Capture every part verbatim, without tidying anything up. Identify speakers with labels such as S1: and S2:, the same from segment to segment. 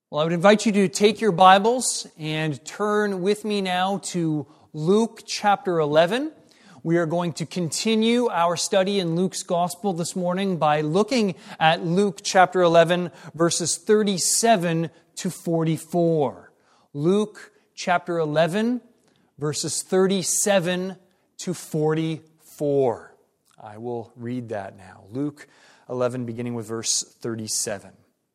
S1: Well, I would invite you to take your Bibles and turn with me now to Luke chapter eleven. We are going to continue our study in Luke's Gospel this morning by looking at Luke chapter eleven, verses thirty-seven to forty-four. Luke chapter eleven, verses thirty-seven to forty-four. I will read that now. Luke eleven, beginning with verse thirty-seven.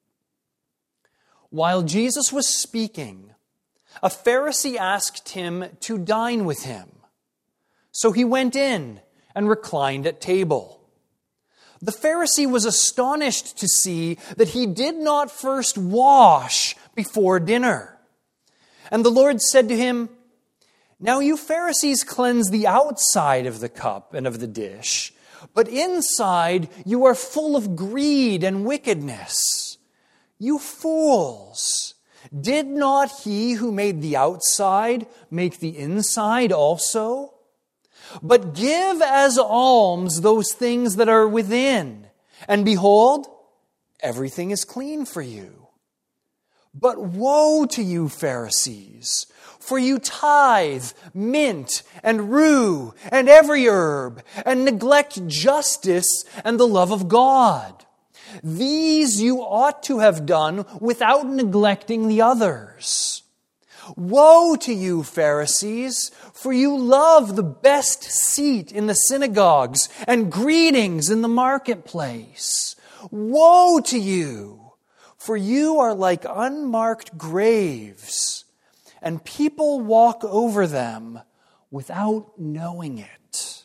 S1: While Jesus was speaking, a Pharisee asked him to dine with him. So he went in and reclined at table. The Pharisee was astonished to see that he did not first wash before dinner. And the Lord said to him, "Now you Pharisees cleanse the outside of the cup and of the dish, but inside you are full of greed and wickedness. You fools! Did not he who made the outside make the inside also? But give as alms those things that are within, and behold, everything is clean for you. But woe to you, Pharisees, for you tithe mint and rue and every herb, and neglect justice and the love of God. These you ought to have done without neglecting the others. Woe to you, Pharisees, for you love the best seat in the synagogues and greetings in the marketplace. Woe to you, for you are like unmarked graves, and people walk over them without knowing it."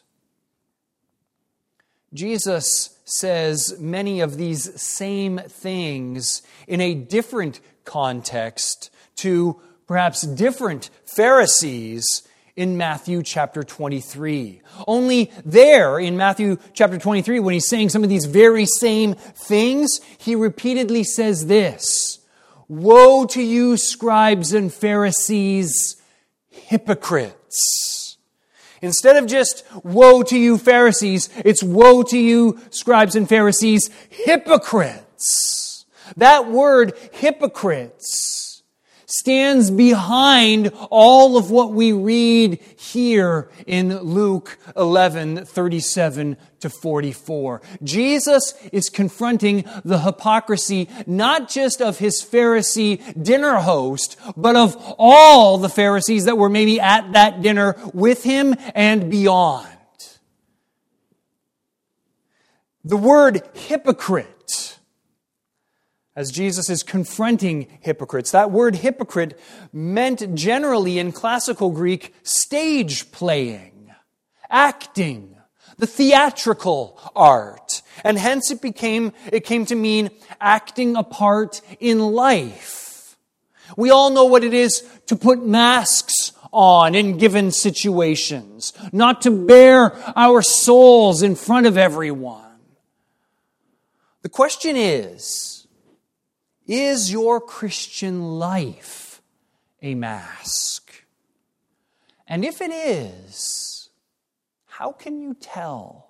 S1: Jesus says many of these same things in a different context to perhaps different Pharisees in Matthew chapter twenty-three. Only there in Matthew chapter twenty-three, when he's saying some of these very same things, he repeatedly says this: "Woe to you, scribes and Pharisees, hypocrites." Instead of just, "Woe to you, Pharisees," it's, "Woe to you, scribes and Pharisees, hypocrites." That word, hypocrites, stands behind all of what we read here in Luke eleven, thirty-seven to forty-four. Jesus is confronting the hypocrisy not just of his Pharisee dinner host, but of all the Pharisees that were maybe at that dinner with him and beyond. The word hypocrite, as Jesus is confronting hypocrites, that word hypocrite meant generally in classical Greek stage playing, acting, the theatrical art. And hence it became, it came to mean acting a part in life. We all know what it is to put masks on in given situations, not to bare our souls in front of everyone. The question is, is your Christian life a mask? And if it is, how can you tell?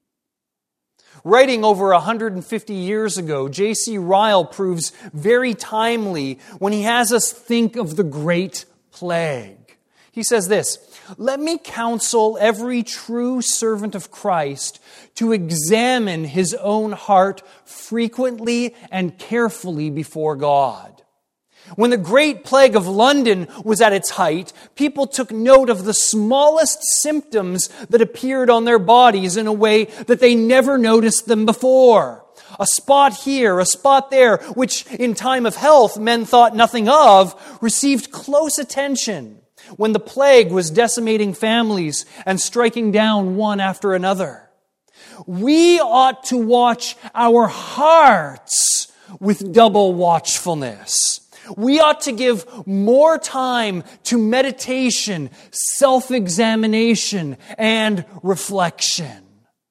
S1: Writing over one hundred fifty years ago, J C Ryle proves very timely when he has us think of the Great Plague. He says this: "Let me counsel every true servant of Christ to examine his own heart frequently and carefully before God. When the Great Plague of London was at its height, people took note of the smallest symptoms that appeared on their bodies in a way that they never noticed them before. A spot here, a spot there, which in time of health men thought nothing of, received close attention when the plague was decimating families and striking down one after another. We ought to watch our hearts with double watchfulness. We ought to give more time to meditation, self-examination, and reflection."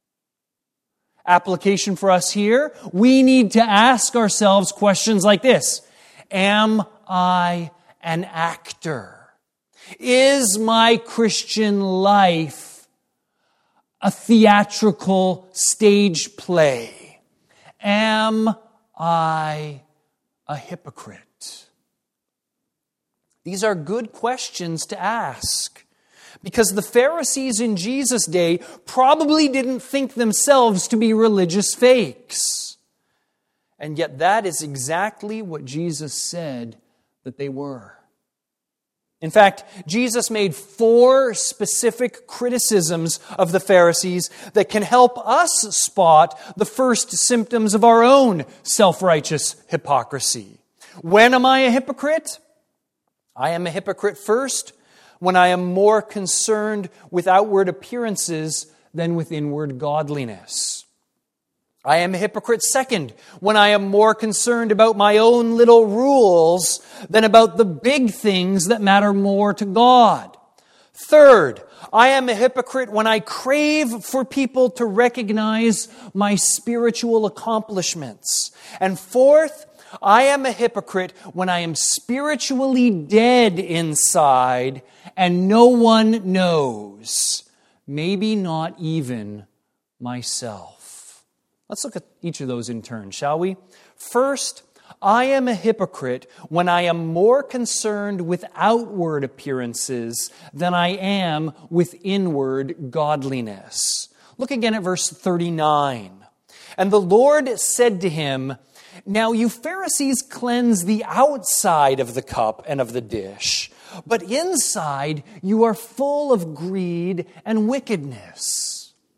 S1: Application for us here: we need to ask ourselves questions like this: Am I an actor? Is my Christian life a theatrical stage play? Am I a hypocrite? These are good questions to ask, because the Pharisees in Jesus' day probably didn't think themselves to be religious fakes. And yet that is exactly what Jesus said that they were. In fact, Jesus made four specific criticisms of the Pharisees that can help us spot the first symptoms of our own self-righteous hypocrisy. When am I a hypocrite? I am a hypocrite first when I am more concerned with outward appearances than with inward godliness. I am a hypocrite second when I am more concerned about my own little rules than about the big things that matter more to God. Third, I am a hypocrite when I crave for people to recognize my spiritual accomplishments. And fourth, I am a hypocrite when I am spiritually dead inside and no one knows, maybe not even myself. Let's look at each of those in turn, shall we? First, I am a hypocrite when I am more concerned with outward appearances than I am with inward godliness. Look again at verse thirty-nine. And the Lord said to him, "Now you Pharisees cleanse the outside of the cup and of the dish, but inside you are full of greed and wickedness."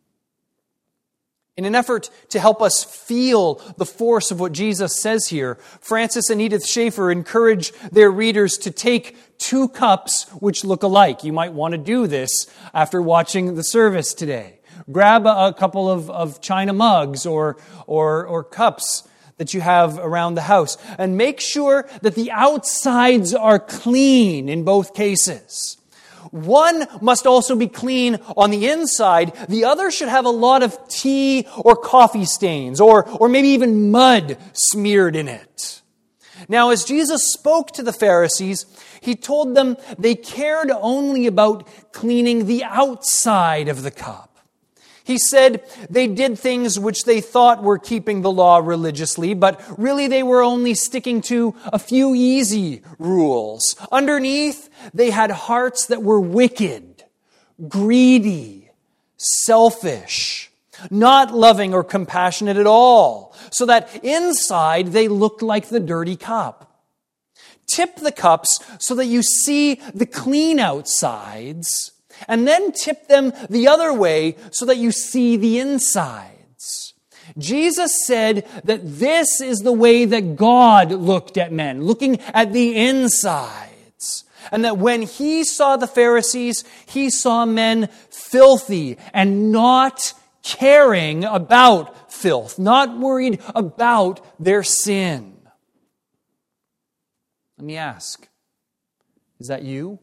S1: In an effort to help us feel the force of what Jesus says here, Francis and Edith Schaeffer encourage their readers to take two cups which look alike. You might want to do this after watching the service today. Grab a, a couple of, of china mugs or, or, or cups that you have around the house and make sure that the outsides are clean in both cases. One must also be clean on the inside. The other should have a lot of tea or coffee stains or, or maybe even mud smeared in it. Now, as Jesus spoke to the Pharisees, he told them they cared only about cleaning the outside of the cup. He said they did things which they thought were keeping the law religiously, but really they were only sticking to a few easy rules. Underneath, they had hearts that were wicked, greedy, selfish, not loving or compassionate at all, so that inside they looked like the dirty cup. Tip the cups so that you see the clean outsides, and then tip them the other way so that you see the insides. Jesus said that this is the way that God looked at men, looking at the insides. And that when he saw the Pharisees, he saw men filthy and not caring about filth, not worried about their sin. Let me ask, is that you?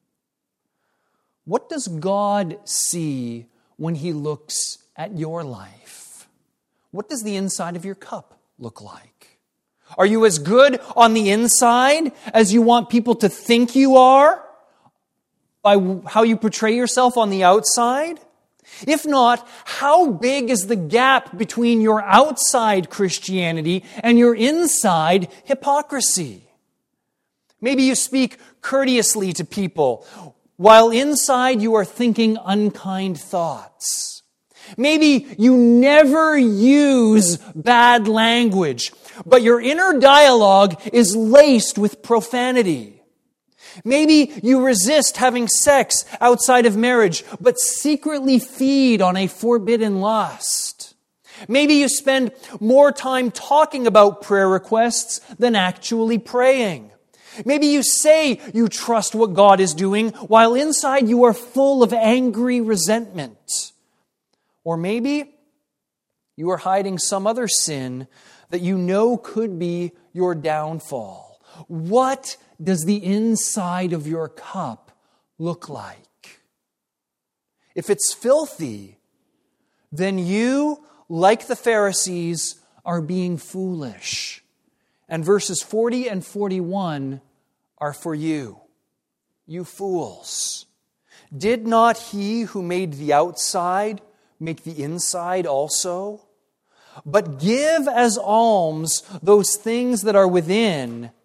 S1: What does God see when he looks at your life? What does the inside of your cup look like? Are you as good on the inside as you want people to think you are by how you portray yourself on the outside? If not, how big is the gap between your outside Christianity and your inside hypocrisy? Maybe you speak courteously to people, while inside you are thinking unkind thoughts. Maybe you never use bad language, but your inner dialogue is laced with profanity. Maybe you resist having sex outside of marriage, but secretly feed on a forbidden lust. Maybe you spend more time talking about prayer requests than actually praying. Maybe you say you trust what God is doing, while inside you are full of angry resentment. Or maybe you are hiding some other sin that you know could be your downfall. What does the inside of your cup look like? If it's filthy, then you, like the Pharisees, are being foolish. And verses forty and forty-one are for you, you fools. Did not he who made the outside make the inside also? But give as alms those things that are within,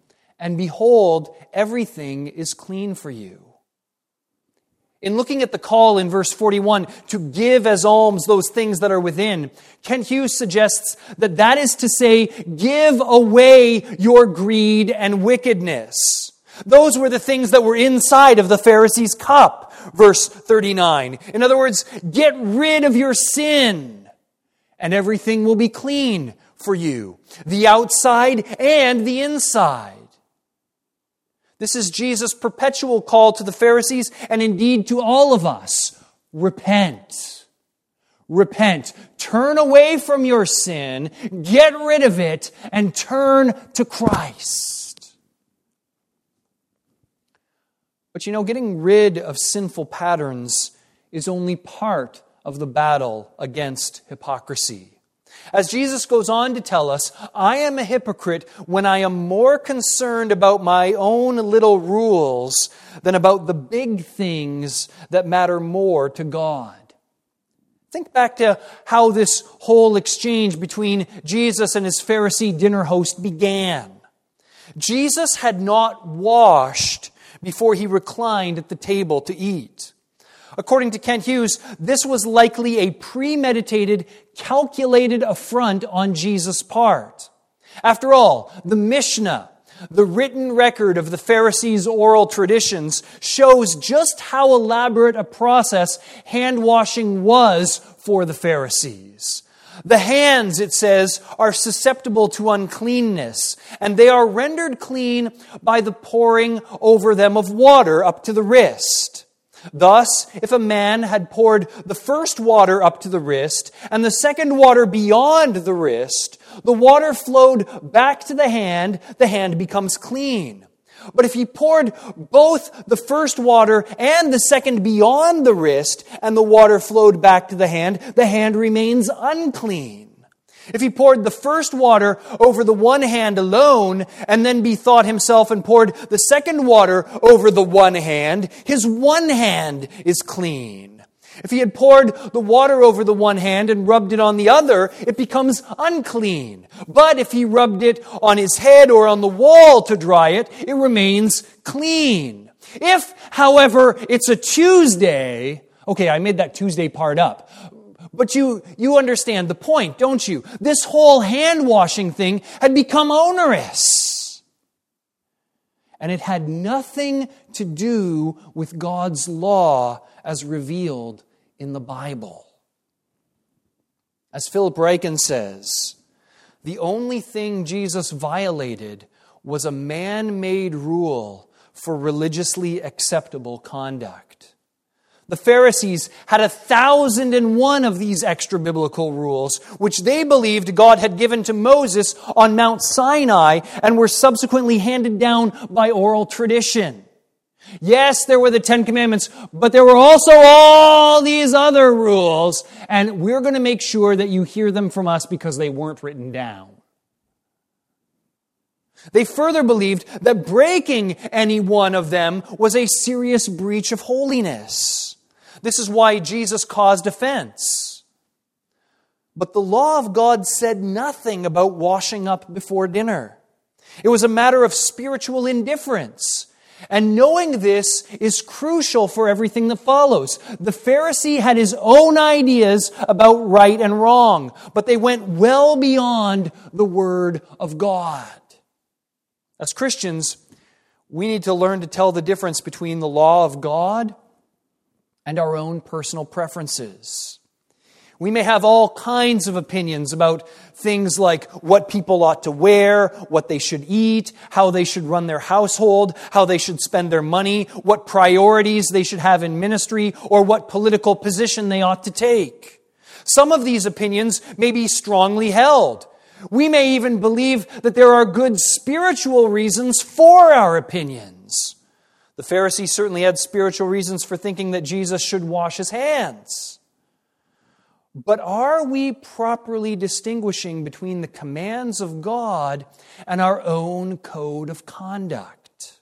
S1: and behold, everything is clean for you. In looking at the call in verse forty-one to give as alms those things that are within, Kent Hughes suggests that that is to say, give away your greed and wickedness. Those were the things that were inside of the Pharisees' cup, verse thirty-nine. In other words, get rid of your sin, and everything will be clean for you, the outside and the inside. This is Jesus' perpetual call to the Pharisees and indeed to all of us. Repent. Repent. Turn away from your sin, get rid of it, and turn to Christ. But you know, getting rid of sinful patterns is only part of the battle against hypocrisy. As Jesus goes on to tell us, I am a hypocrite when I am more concerned about my own little rules than about the big things that matter more to God. Think back to how this whole exchange between Jesus and his Pharisee dinner host began. Jesus had not washed before he reclined at the table to eat. According to Kent Hughes, this was likely a premeditated, calculated affront on Jesus' part. After all, the Mishnah, the written record of the Pharisees' oral traditions, shows just how elaborate a process hand-washing was for the Pharisees. The hands, it says, are susceptible to uncleanness, and they are rendered clean by the pouring over them of water up to the wrist. Thus, if a man had poured the first water up to the wrist and the second water beyond the wrist, the water flowed back to the hand, the hand becomes clean. But if he poured both the first water and the second beyond the wrist and the water flowed back to the hand, the hand remains unclean. If he poured the first water over the one hand alone and then bethought himself and poured the second water over the one hand, his one hand is clean. If he had poured the water over the one hand and rubbed it on the other, it becomes unclean. But if he rubbed it on his head or on the wall to dry it, it remains clean. If, however, it's a Tuesday, okay, I made that Tuesday part up. But you, you understand the point, don't you? This whole hand-washing thing had become onerous. And it had nothing to do with God's law as revealed in the Bible. As Philip Ryken says, the only thing Jesus violated was a man-made rule for religiously acceptable conduct. The Pharisees had a thousand and one of these extra-biblical rules, which they believed God had given to Moses on Mount Sinai and were subsequently handed down by oral tradition. Yes, there were the Ten Commandments, but there were also all these other rules, and we're going to make sure that you hear them from us because they weren't written down. They further believed that breaking any one of them was a serious breach of holiness. This is why Jesus caused offense. But the law of God said nothing about washing up before dinner. It was a matter of spiritual indifference. And knowing this is crucial for everything that follows. The Pharisee had his own ideas about right and wrong, but they went well beyond the Word of God. As Christians, we need to learn to tell the difference between the law of God and our own personal preferences. We may have all kinds of opinions about things like what people ought to wear, what they should eat, how they should run their household, how they should spend their money, what priorities they should have in ministry, or what political position they ought to take. Some of these opinions may be strongly held. We may even believe that there are good spiritual reasons for our opinions. The Pharisees certainly had spiritual reasons for thinking that Jesus should wash his hands. But are we properly distinguishing between the commands of God and our own code of conduct?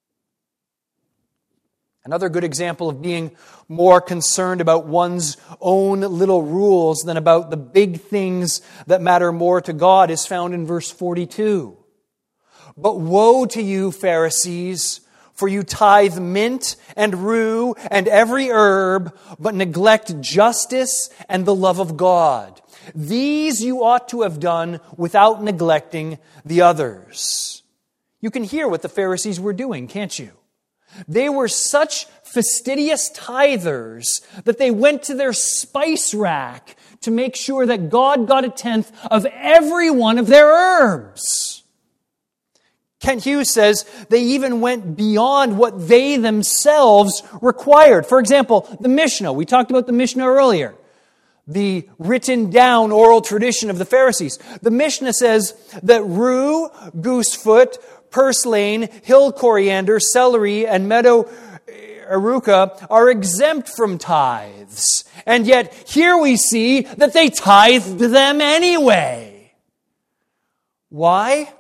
S1: Another good example of being more concerned about one's own little rules than about the big things that matter more to God is found in verse forty-two. But woe to you, Pharisees, for you tithe mint and rue and every herb, but neglect justice and the love of God. These you ought to have done without neglecting the others. You can hear what the Pharisees were doing, can't you? They were such fastidious tithers that they went to their spice rack to make sure that God got a tenth of every one of their herbs. Kent Hughes says they even went beyond what they themselves required. For example, the Mishnah. We talked about the Mishnah earlier. The written down oral tradition of the Pharisees. The Mishnah says that rue, goosefoot, purslane, hill coriander, celery, and meadow aruca are exempt from tithes. And yet here we see that they tithed them anyway. Why?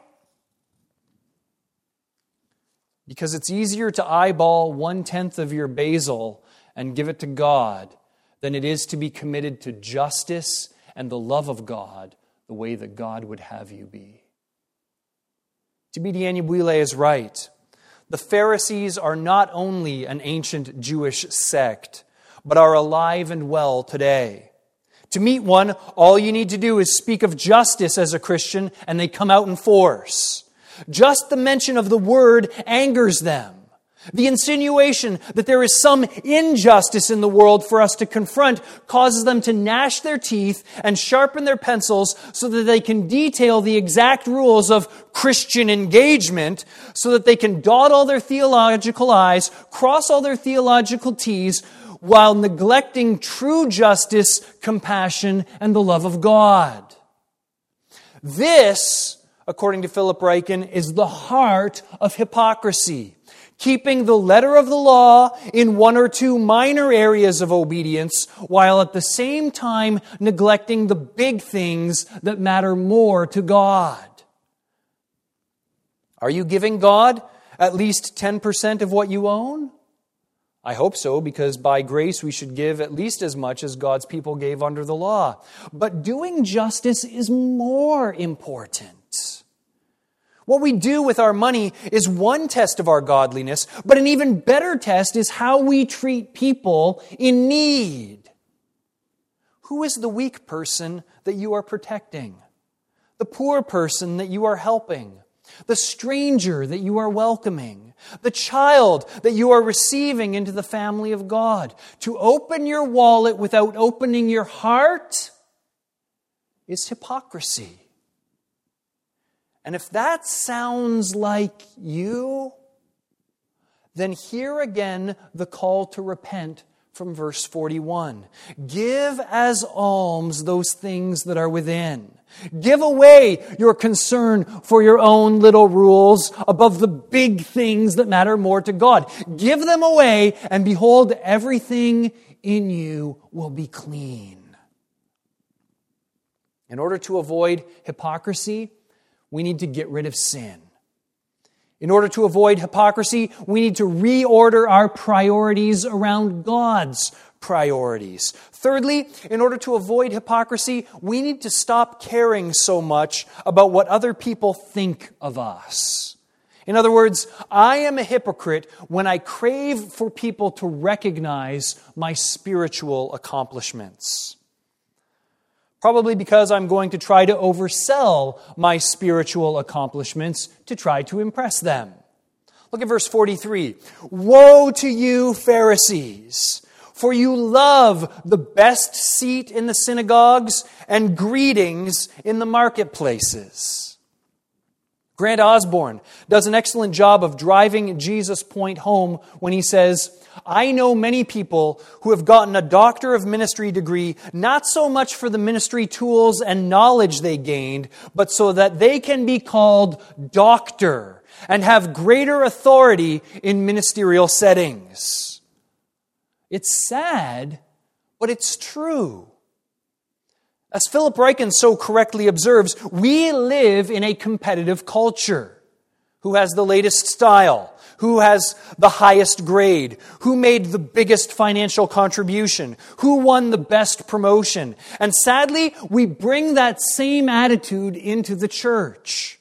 S1: Because it's easier to eyeball one-tenth of your basil and give it to God than it is to be committed to justice and the love of God the way that God would have you be. Tibidi Anyabwile is right. The Pharisees are not only an ancient Jewish sect, but are alive and well today. To meet one, all you need to do is speak of justice as a Christian, and they come out in force. Just the mention of the word angers them. The insinuation that there is some injustice in the world for us to confront causes them to gnash their teeth and sharpen their pencils so that they can detail the exact rules of Christian engagement, so that they can dot all their theological I's, cross all their theological T's, while neglecting true justice, compassion, and the love of God. This, according to Philip Ryken, is the heart of hypocrisy. Keeping the letter of the law in one or two minor areas of obedience, while at the same time neglecting the big things that matter more to God. Are you giving God at least ten percent of what you own? I hope so, because by grace we should give at least as much as God's people gave under the law. But doing justice is more important. What we do with our money is one test of our godliness, but an even better test is how we treat people in need. Who is the weak person that you are protecting? The poor person that you are helping? The stranger that you are welcoming? The child that you are receiving into the family of God? To open your wallet without opening your heart is hypocrisy. And if that sounds like you, then hear again the call to repent from verse forty-one. Give as alms those things that are within. Give away your concern for your own little rules above the big things that matter more to God. Give them away, and behold, everything in you will be clean. In order to avoid hypocrisy, we need to get rid of sin. In order to avoid hypocrisy, we need to reorder our priorities around God's priorities. Thirdly, in order to avoid hypocrisy, we need to stop caring so much about what other people think of us. In other words, I am a hypocrite when I crave for people to recognize my spiritual accomplishments. Probably because I'm going to try to oversell my spiritual accomplishments to try to impress them. Look at verse forty-three. Woe to you, Pharisees, for you love the best seat in the synagogues and greetings in the marketplaces. Grant Osborne does an excellent job of driving Jesus' point home when he says, I know many people who have gotten a doctor of ministry degree, not so much for the ministry tools and knowledge they gained, but so that they can be called doctor and have greater authority in ministerial settings. It's sad, but it's true. As Philip Ryken so correctly observes, we live in a competitive culture. Who has the latest style? Who has the highest grade? Who made the biggest financial contribution? Who won the best promotion? And sadly, we bring that same attitude into the church.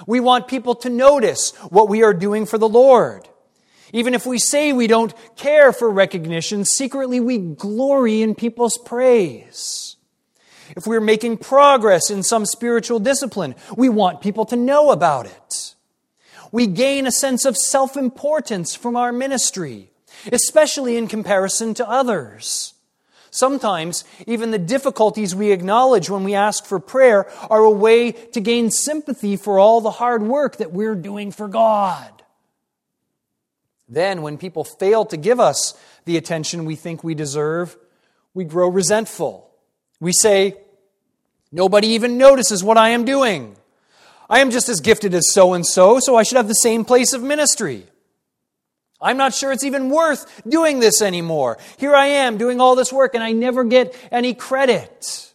S1: We want people to notice what we are doing for the Lord. Even if we say we don't care for recognition, secretly we glory in people's praise. If we're making progress in some spiritual discipline, we want people to know about it. We gain a sense of self-importance from our ministry, especially in comparison to others. Sometimes, even the difficulties we acknowledge when we ask for prayer are a way to gain sympathy for all the hard work that we're doing for God. Then, when people fail to give us the attention we think we deserve, we grow resentful. We say, "Nobody even notices what I am doing. I am just as gifted as so-and-so, so I should have the same place of ministry. I'm not sure it's even worth doing this anymore. Here I am doing all this work and I never get any credit."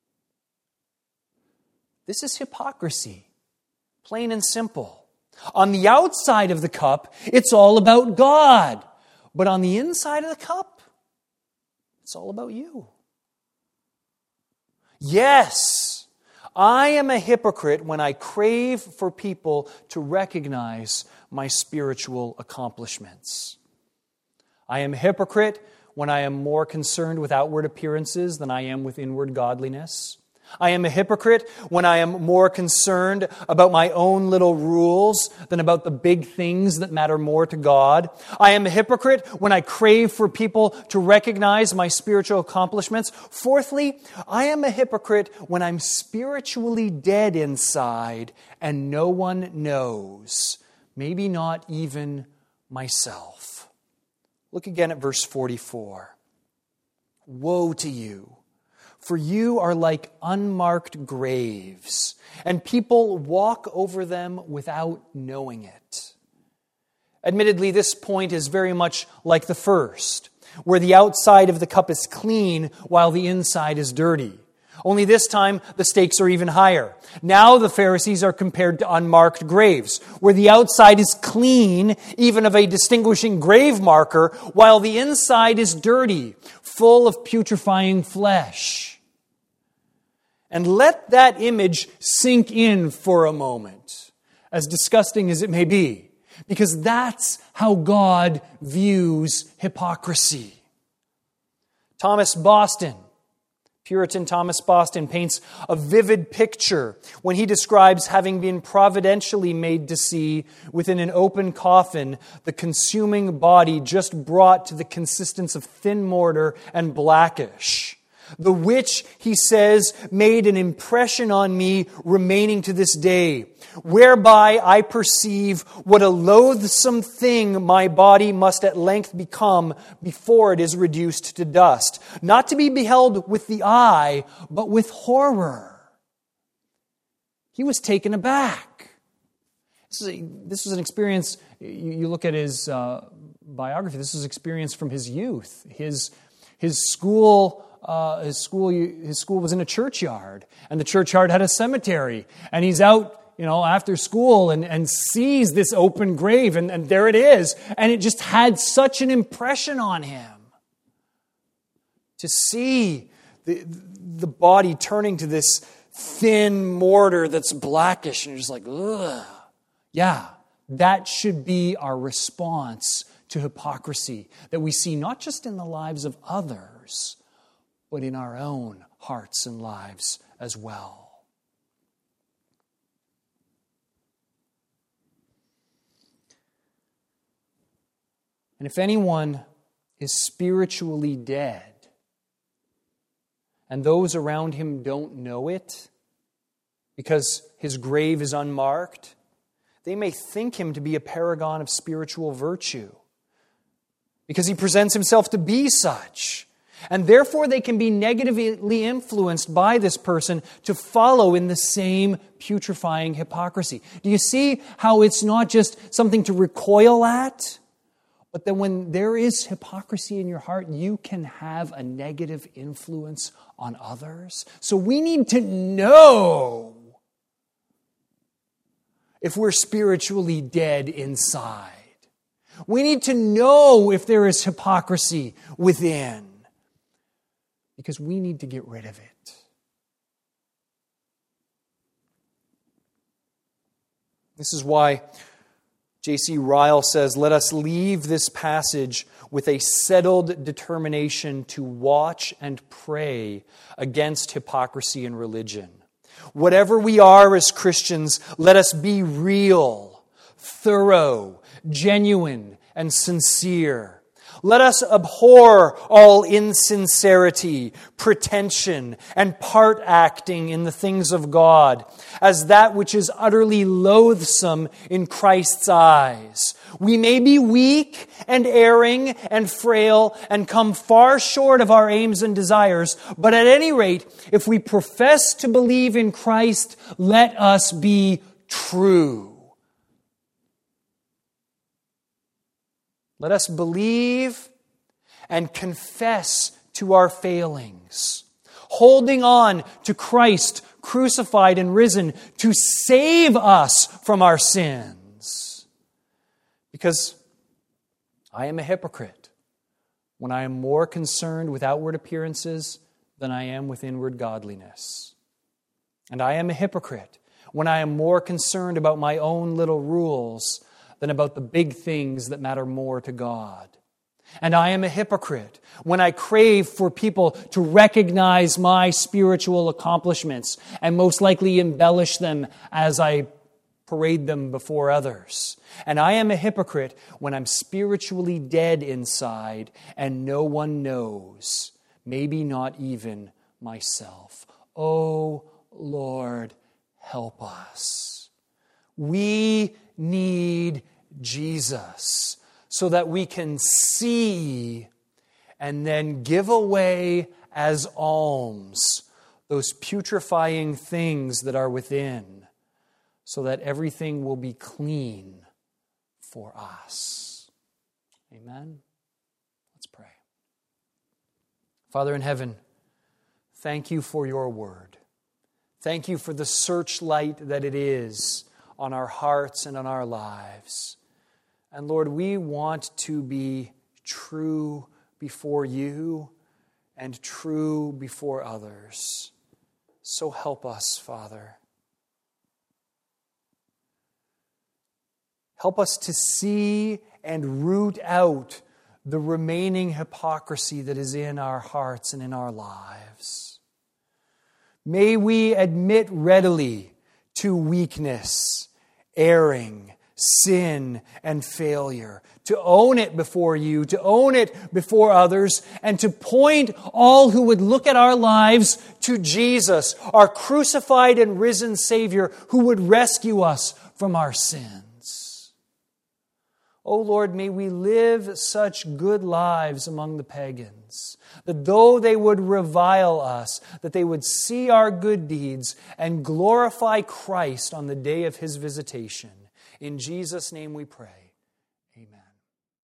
S1: This is hypocrisy, plain and simple. On the outside of the cup, it's all about God. But on the inside of the cup, it's all about you. Yes, I am a hypocrite when I crave for people to recognize my spiritual accomplishments. I am a hypocrite when I am more concerned with outward appearances than I am with inward godliness. I am a hypocrite when I am more concerned about my own little rules than about the big things that matter more to God. I am a hypocrite when I crave for people to recognize my spiritual accomplishments. Fourthly, I am a hypocrite when I'm spiritually dead inside and no one knows, maybe not even myself. Look again at verse forty-four. Woe to you! For you are like unmarked graves, and people walk over them without knowing it. Admittedly, this point is very much like the first, where the outside of the cup is clean while the inside is dirty. Only this time, the stakes are even higher. Now the Pharisees are compared to unmarked graves, where the outside is clean, even of a distinguishing grave marker, while the inside is dirty, full of putrefying flesh. And let that image sink in for a moment, as disgusting as it may be, because that's how God views hypocrisy. Thomas Boston, Puritan Thomas Boston, paints a vivid picture when he describes having been providentially made to see within an open coffin the consuming body just brought to the consistence of thin mortar and blackish. The which, he says, made an impression on me remaining to this day, whereby I perceive what a loathsome thing my body must at length become before it is reduced to dust, not to be beheld with the eye, but with horror. He was taken aback. This, is a, this was an experience, you, you look at his uh, biography, this was an experience from his youth. His, his school... Uh, his school his school was in a churchyard, and the churchyard had a cemetery. And he's out, you know, after school and, and sees this open grave, and, and there it is. And it just had such an impression on him to see the, the body turning to this thin mortar that's blackish, and you're just like, ugh. Yeah, that should be our response to hypocrisy that we see not just in the lives of others, but in our own hearts and lives as well. And if anyone is spiritually dead, and those around him don't know it, because his grave is unmarked, they may think him to be a paragon of spiritual virtue, because he presents himself to be such. And therefore they can be negatively influenced by this person to follow in the same putrefying hypocrisy. Do you see how it's not just something to recoil at, but that when there is hypocrisy in your heart, you can have a negative influence on others? So we need to know if we're spiritually dead inside. We need to know if there is hypocrisy within, because we need to get rid of it. This is why J C Ryle says, "Let us leave this passage with a settled determination to watch and pray against hypocrisy in religion. Whatever we are as Christians, let us be real, thorough, genuine, and sincere. Let us abhor all insincerity, pretension, and part acting in the things of God, as that which is utterly loathsome in Christ's eyes. We may be weak and erring and frail and come far short of our aims and desires, but at any rate, if we profess to believe in Christ, let us be true. Let us believe and confess to our failings, holding on to Christ crucified and risen to save us from our sins. Because I am a hypocrite when I am more concerned with outward appearances than I am with inward godliness. And I am a hypocrite when I am more concerned about my own little rules than about the big things that matter more to God. And I am a hypocrite when I crave for people to recognize my spiritual accomplishments and most likely embellish them as I parade them before others. And I am a hypocrite when I'm spiritually dead inside and no one knows, maybe not even myself. Oh, Lord, help us. We need Jesus so that we can see and then give away as alms those putrefying things that are within, so that everything will be clean for us. Amen? Let's pray. Father in heaven, thank you for your word. Thank you for the searchlight that it is on our hearts and on our lives. And Lord, we want to be true before you and true before others. So help us, Father. Help us to see and root out the remaining hypocrisy that is in our hearts and in our lives. May we admit readily to weakness, erring, sin, and failure, to own it before you, to own it before others, and to point all who would look at our lives to Jesus, our crucified and risen Savior, who would rescue us from our sins. O Lord, may we live such good lives among the pagans, that though they would revile us, that they would see our good deeds and glorify Christ on the day of His visitation. In Jesus' name we pray.